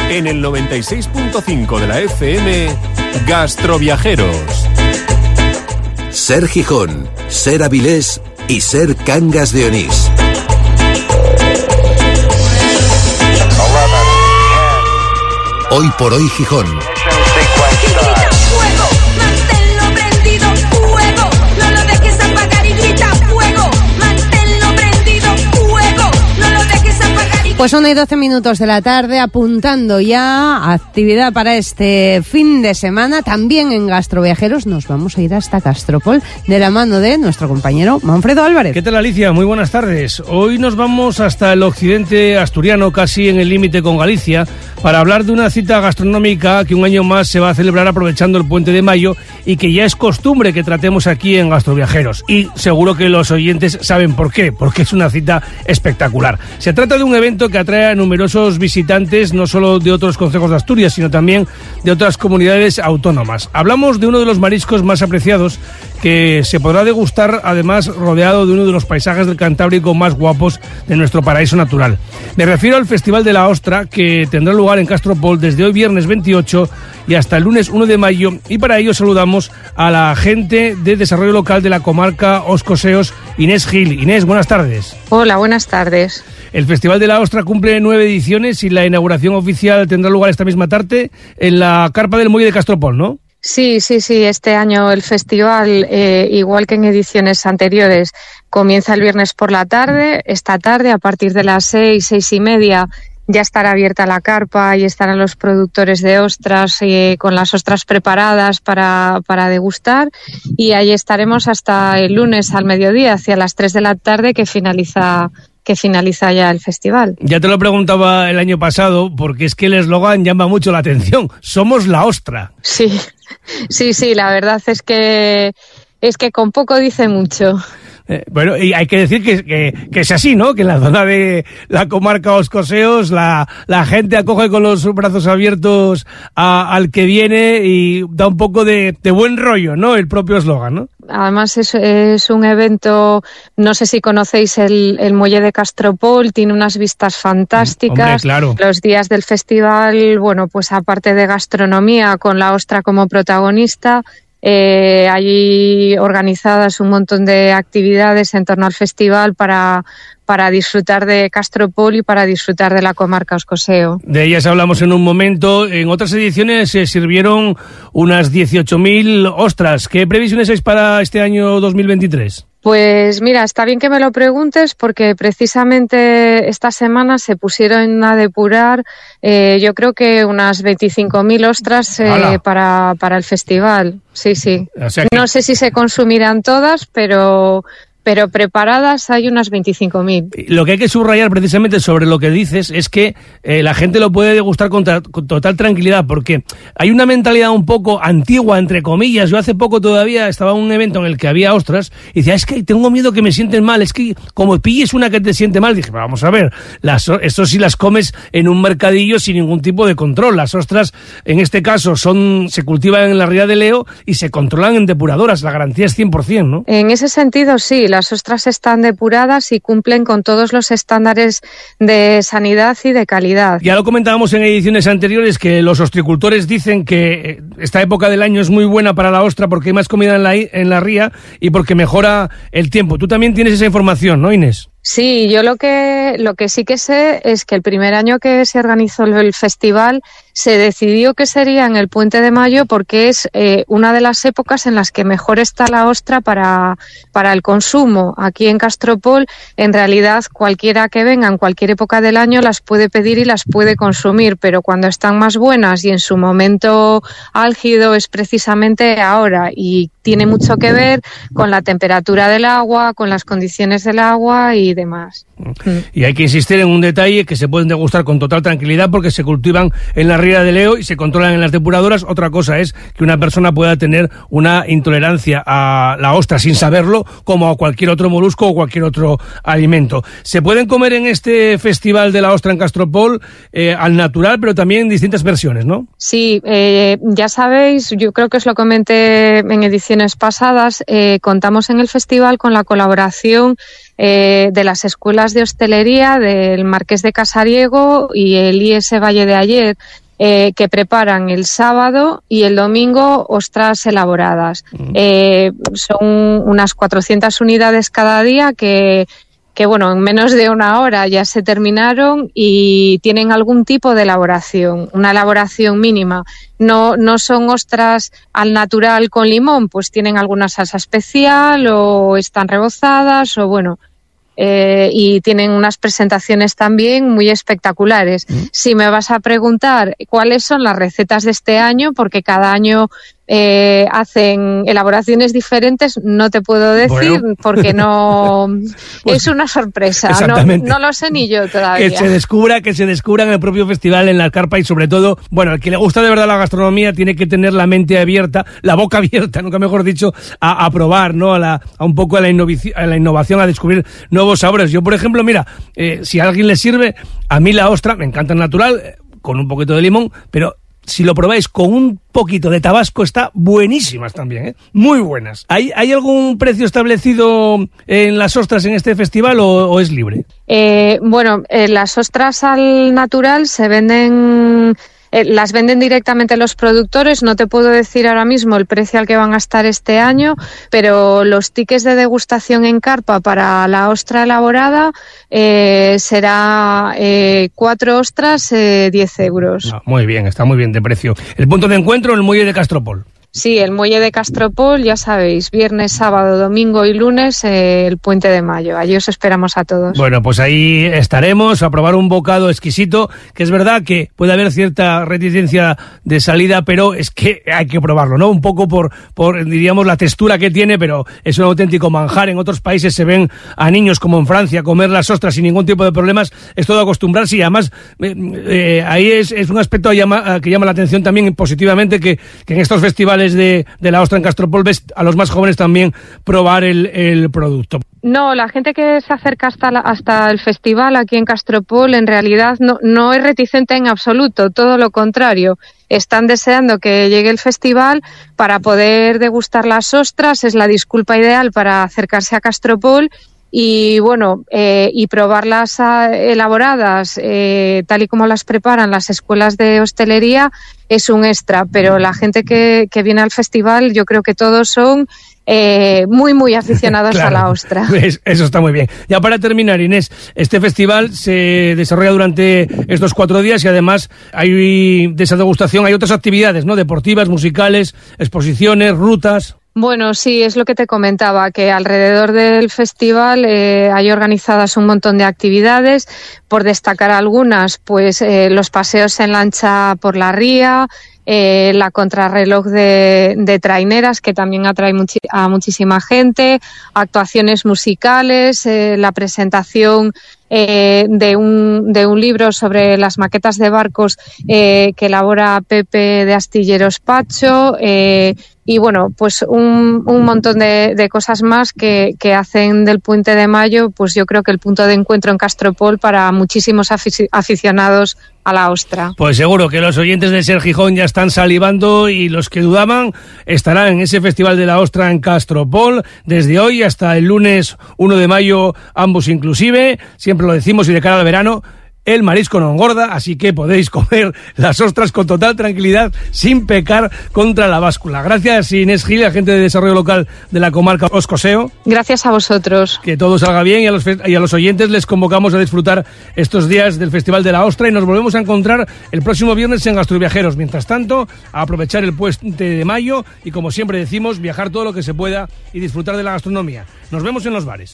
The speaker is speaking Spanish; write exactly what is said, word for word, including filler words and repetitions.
En el noventa y seis punto cinco de la F M, Gastroviajeros. Ser Gijón, ser Avilés y ser Cangas de Onís. Hoy por hoy Gijón. Pues una y doce minutos de la tarde, apuntando ya a actividad para este fin de semana. También en Gastroviajeros nos vamos a ir hasta Castropol de la mano de nuestro compañero Manfredo Álvarez. ¿Qué tal, Alicia? Muy buenas tardes. Hoy nos vamos hasta el occidente asturiano, casi en el límite con Galicia, para hablar de una cita gastronómica que un año más se va a celebrar aprovechando el Puente de Mayo y que ya es costumbre que tratemos aquí en Gastroviajeros. Y seguro que los oyentes saben por qué, porque es una cita espectacular. Se trata de un evento que atrae a numerosos visitantes, no solo de otros concejos de Asturias, sino también de otras comunidades autónomas. Hablamos de uno de los mariscos más apreciados, que se podrá degustar además rodeado de uno de los paisajes del Cantábrico más guapos de nuestro paraíso natural. Me refiero al Festival de la Ostra, que tendrá lugar en Castropol desde hoy viernes veintiocho y hasta el lunes uno de mayo, y para ello saludamos a la agente de desarrollo local de la comarca Os-Coseos, Inés Gil. Inés, buenas tardes. Hola, buenas tardes. El Festival de la Ostra cumple nueve ediciones y la inauguración oficial tendrá lugar esta misma tarde en la carpa del Muelle de Castropol, ¿no? Sí, sí, sí. Este año el festival, eh, igual que en ediciones anteriores, comienza el viernes por la tarde. Esta tarde, a partir de las seis, seis y media, ya estará abierta la carpa y estarán los productores de ostras eh, con las ostras preparadas para, para degustar. Y ahí estaremos hasta el lunes al mediodía, hacia las tres de la tarde, que finaliza que finaliza ya el festival. Ya te lo preguntaba el año pasado, porque es que el eslogan llama mucho la atención. Somos la ostra. Sí, sí, sí, la verdad es que es que con poco dice mucho. Eh, bueno, y hay que decir que, que, que es así, ¿no? Que en la zona de la comarca Os-Coseos la, la gente acoge con los brazos abiertos a, al que viene y da un poco de, de buen rollo, ¿no? El propio eslogan, ¿no? Además es, es un evento, no sé si conocéis el, el Muelle de Castropol, tiene unas vistas fantásticas. Hombre, claro. Los días del festival, bueno, pues aparte de gastronomía, con la ostra como protagonista, Eh, allí organizadas un montón de actividades en torno al festival para, para disfrutar de Castropol y para disfrutar de la comarca Os-Coseo. De ellas hablamos en un momento. En otras ediciones se sirvieron unas dieciocho mil ostras. ¿Qué previsiones hay para este año dos mil veintitrés? Pues mira, está bien que me lo preguntes porque precisamente esta semana se pusieron a depurar eh, yo creo que unas veinticinco mil ostras eh, para, para el festival. Sí, sí. O sea que... No sé si se consumirán todas, pero... pero preparadas hay unas veinticinco mil. Lo que hay que subrayar precisamente sobre lo que dices es que eh, la gente lo puede degustar con, tra- con total tranquilidad, porque hay una mentalidad un poco antigua, entre comillas. Yo hace poco todavía estaba en un evento en el que había ostras y decía, es que tengo miedo que me sienten mal, es que como pilles una que te siente mal, dije, vamos a ver, las, esto sí las comes en un mercadillo sin ningún tipo de control. Las ostras, en este caso, son se cultivan en la ría de Leo y se controlan en depuradoras, la garantía es cien por ciento, ¿no? En ese sentido, sí. Las ostras están depuradas y cumplen con todos los estándares de sanidad y de calidad. Ya lo comentábamos en ediciones anteriores que los ostricultores dicen que esta época del año es muy buena para la ostra porque hay más comida en la, en la ría y porque mejora el tiempo. Tú también tienes esa información, ¿no, Inés? Sí, yo lo que lo que sí que sé es que el primer año que se organizó el festival se decidió que sería en el Puente de Mayo porque es eh, una de las épocas en las que mejor está la ostra para, para el consumo. Aquí en Castropol, en realidad, cualquiera que venga en cualquier época del año las puede pedir y las puede consumir, pero cuando están más buenas y en su momento álgido es precisamente ahora y tiene mucho que ver con la temperatura del agua, con las condiciones del agua y demás. Y hay que insistir en un detalle que se pueden degustar con total tranquilidad porque se cultivan en la ría de Leo y se controlan en las depuradoras. Otra cosa es que una persona pueda tener una intolerancia a la ostra sin saberlo, como a cualquier otro molusco o cualquier otro alimento. Se pueden comer en este Festival de la Ostra en Castropol eh, al natural, pero también en distintas versiones, ¿no? Sí, eh, ya sabéis, yo creo que os lo comenté en ediciones pasadas, eh, contamos en el festival con la colaboración eh, de las escuelas de hostelería del Marqués de Casariego y el I S Valle de Ayer, eh, que preparan el sábado y el domingo ostras elaboradas. Mm. Eh, son unas cuatrocientas unidades cada día que... que bueno, en menos de una hora ya se terminaron y tienen algún tipo de elaboración, una elaboración mínima. No, no son ostras al natural con limón, pues tienen alguna salsa especial o están rebozadas o bueno, eh, y tienen unas presentaciones también muy espectaculares. Mm. Si me vas a preguntar cuáles son las recetas de este año, porque cada año Eh, hacen elaboraciones diferentes, no te puedo decir, bueno, porque no pues, es una sorpresa, no, no lo sé ni yo todavía. Que se descubra, que se descubra en el propio festival, en la carpa, y sobre todo, bueno, el que le gusta de verdad la gastronomía tiene que tener la mente abierta, la boca abierta, nunca mejor dicho, a, a probar, ¿no? A, la, a un poco a la, innovación, a la innovación, a descubrir nuevos sabores. Yo, por ejemplo, mira, eh, si a alguien le sirve, a mí la ostra me encanta natural, eh, con un poquito de limón, pero si lo probáis con un poquito de tabasco, está buenísimas también, ¿eh? Muy buenas. ¿Hay, ¿Hay algún precio establecido en las ostras en este festival o, o es libre? Eh, bueno, eh, las ostras al natural se venden... Eh, las venden directamente los productores, no te puedo decir ahora mismo el precio al que van a estar este año, pero los tickets de degustación en carpa para la ostra elaborada eh, será eh, cuatro ostras, eh, diez euros. Ah, muy bien, está muy bien de precio. El punto de encuentro, el muelle de Castropol. Sí, el muelle de Castropol, ya sabéis, viernes, sábado, domingo y lunes, eh, el Puente de Mayo. Allí os esperamos a todos. Bueno, pues ahí estaremos a probar un bocado exquisito, que es verdad que puede haber cierta reticencia de salida, pero es que hay que probarlo, ¿no? Un poco por, por diríamos, la textura que tiene, pero es un auténtico manjar. En otros países se ven a niños, como en Francia, comer las ostras sin ningún tipo de problemas. Es todo acostumbrarse y además eh, eh, ahí es, es un aspecto llama, que llama la atención también positivamente, que, que en estos festivales De, de la ostra en Castropol ves a los más jóvenes también probar el, el producto. No, la gente que se acerca hasta, la, hasta el festival aquí en Castropol en realidad no, no es reticente en absoluto, todo lo contrario. Están deseando que llegue el festival para poder degustar las ostras, es la disculpa ideal para acercarse a Castropol. Y bueno, eh, y probarlas a, elaboradas eh, tal y como las preparan las escuelas de hostelería es un extra, pero la gente que, que viene al festival yo creo que todos son eh, muy muy aficionados claro, a la ostra. Eso está muy bien. Ya para terminar, Inés, este festival se desarrolla durante estos cuatro días y además hay de esa degustación hay otras actividades, ¿no? Deportivas, musicales, exposiciones, rutas. Bueno, sí, es lo que te comentaba, que alrededor del festival eh, hay organizadas un montón de actividades. Por destacar algunas, pues eh, los paseos en lancha por la ría, eh, la contrarreloj de, de traineras, que también atrae muchi- a muchísima gente, actuaciones musicales, eh, la presentación eh, de, un, de un libro sobre las maquetas de barcos eh, que elabora Pepe de Astilleros Pacho, eh, y bueno, pues un, un montón de, de cosas más que, que hacen del Puente de Mayo, pues yo creo que el punto de encuentro en Castropol para muchísimos afici- aficionados a la ostra. Pues seguro que los oyentes de Ser Gijón ya están salivando y los que dudaban estarán en ese Festival de la Ostra en Castropol desde hoy hasta el lunes uno de mayo, ambos inclusive, siempre lo decimos y de cara al verano, el marisco no engorda, así que podéis comer las ostras con total tranquilidad, sin pecar contra la báscula. Gracias, Inés Gil, agente de desarrollo local de la comarca Oscoseo. Gracias a vosotros. Que todo salga bien y a los, y a los oyentes les convocamos a disfrutar estos días del Festival de la Ostra y nos volvemos a encontrar el próximo viernes en Gastroviajeros. Mientras tanto, a aprovechar el Puente de Mayo y, como siempre decimos, viajar todo lo que se pueda y disfrutar de la gastronomía. Nos vemos en los bares.